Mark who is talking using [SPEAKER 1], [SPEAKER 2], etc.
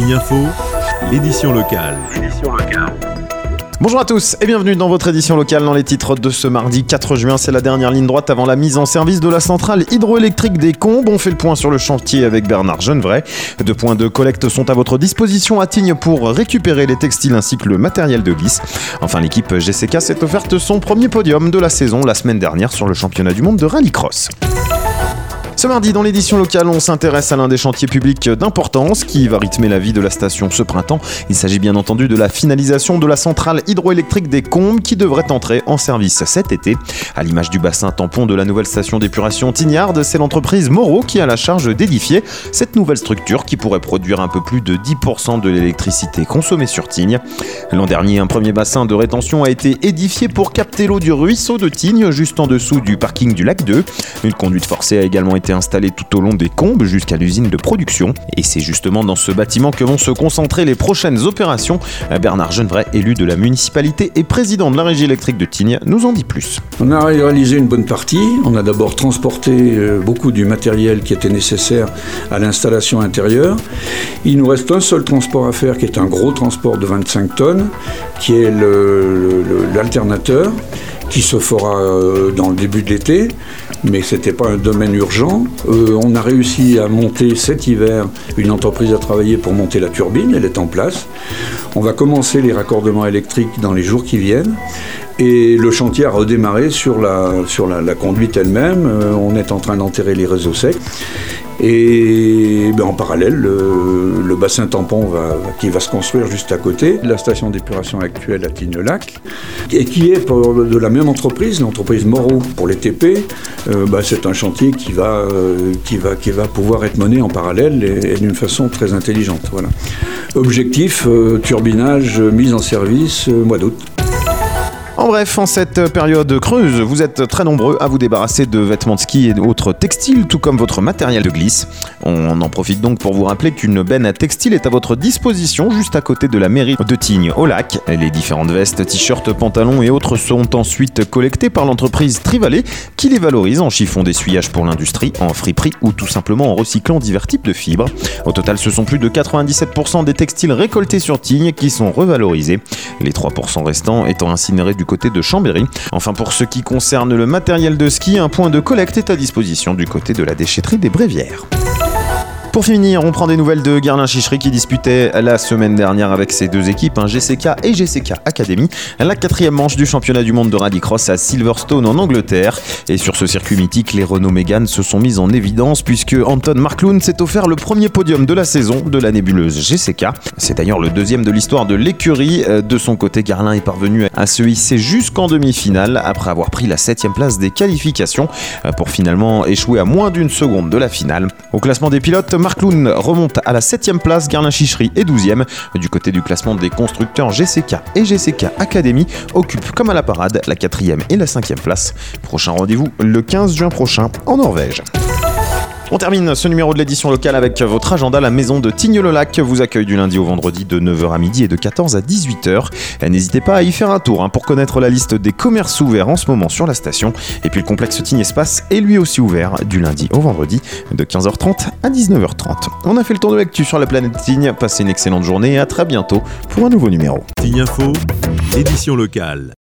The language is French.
[SPEAKER 1] Tignes Info, l'édition locale.
[SPEAKER 2] Bonjour à tous et bienvenue dans votre édition locale. Dans les titres de ce mardi 4 juin, c'est la dernière ligne droite avant la mise en service de la centrale hydroélectrique des Combes. On fait le point sur le chantier avec Bernard Genevray. 2 points de collecte sont à votre disposition à Tignes pour récupérer les textiles ainsi que le matériel de glisse. Enfin, l'équipe GCK s'est offerte son premier podium de la saison la semaine dernière sur le championnat du monde de rallycross. Ce mardi, dans l'édition locale, on s'intéresse à l'un des chantiers publics d'importance qui va rythmer la vie de la station ce printemps. Il s'agit bien entendu de la finalisation de la centrale hydroélectrique des Combes qui devrait entrer en service cet été. À l'image du bassin tampon de la nouvelle station d'épuration Tignarde, c'est l'entreprise Moreau qui a la charge d'édifier cette nouvelle structure qui pourrait produire un peu plus de 10% de l'électricité consommée sur Tignes. L'an dernier, un premier bassin de rétention a été édifié pour capter l'eau du ruisseau de Tignes, juste en dessous du parking du lac 2. Une conduite forcée a également été installée tout au long des Combes jusqu'à l'usine de production. Et c'est justement dans ce bâtiment que vont se concentrer les prochaines opérations. Bernard Genevray, élu de la municipalité et président de la régie électrique de Tignes, nous en dit plus.
[SPEAKER 3] On a réalisé une bonne partie. On a d'abord transporté beaucoup du matériel qui était nécessaire à l'installation intérieure. Il nous reste un seul transport à faire qui est un gros transport de 25 tonnes, qui est l'alternateur, qui se fera dans le début de l'été, mais ce n'était pas un domaine urgent. On a réussi à monter cet hiver une entreprise à travailler pour monter la turbine, elle est en place. On va commencer les raccordements électriques dans les jours qui viennent. Et le chantier a redémarré sur la conduite elle-même. On est en train d'enterrer les réseaux secs. Et en parallèle, le bassin tampon qui va se construire juste à côté, la station d'épuration actuelle à Tignes-Lac, et qui est de la même entreprise, l'entreprise Moreau pour les TP. C'est un chantier qui va pouvoir être mené en parallèle et d'une façon très intelligente. Voilà. Objectif, turbinage, mise en service, mois d'août.
[SPEAKER 2] En bref, en cette période creuse, vous êtes très nombreux à vous débarrasser de vêtements de ski et d'autres textiles, tout comme votre matériel de glisse. On en profite donc pour vous rappeler qu'une benne à textile est à votre disposition juste à côté de la mairie de Tignes au lac. Les différentes vestes, t-shirts, pantalons et autres sont ensuite collectés par l'entreprise Trivalet qui les valorise en chiffon d'essuyage pour l'industrie, en friperie ou tout simplement en recyclant divers types de fibres. Au total, ce sont plus de 97% des textiles récoltés sur Tignes qui sont revalorisés, les 3% restants étant incinérés du côté de Chambéry. Enfin, pour ce qui concerne le matériel de ski, un point de collecte est à disposition du côté de la déchetterie des Brévières. Pour finir, on prend des nouvelles de Garlin-Chichery qui disputait la semaine dernière avec ses 2 équipes, GCK et GCK Academy, la 4e manche du championnat du monde de rallycross à Silverstone en Angleterre. Et sur ce circuit mythique, les Renault Mégane se sont mis en évidence puisque Anton Markloun s'est offert le premier podium de la saison de la nébuleuse GCK. C'est d'ailleurs le 2e de l'histoire de l'écurie. De son côté, Garlin est parvenu à se hisser jusqu'en demi-finale après avoir pris la 7e place des qualifications pour finalement échouer à moins d'1 seconde de la finale. Au classement des pilotes, Markloun remonte à la 7e place, Garlin-Chichery est 12e. Du côté du classement des constructeurs, GCK et GCK Academy occupent comme à la parade la 4e et la 5e place. Prochain rendez-vous le 15 juin prochain en Norvège. On termine ce numéro de l'édition locale avec votre agenda. La maison de Tignes-le-Lac vous accueille du lundi au vendredi de 9h à midi et de 14 à 18h. N'hésitez pas à y faire un tour pour connaître la liste des commerces ouverts en ce moment sur la station. Et puis le complexe Tignes Espace est lui aussi ouvert du lundi au vendredi de 15h30 à 19h30. On a fait le tour de l'actu sur la planète Tignes. Passez une excellente journée et à très bientôt pour un nouveau numéro.
[SPEAKER 1] Tignes Info, édition locale.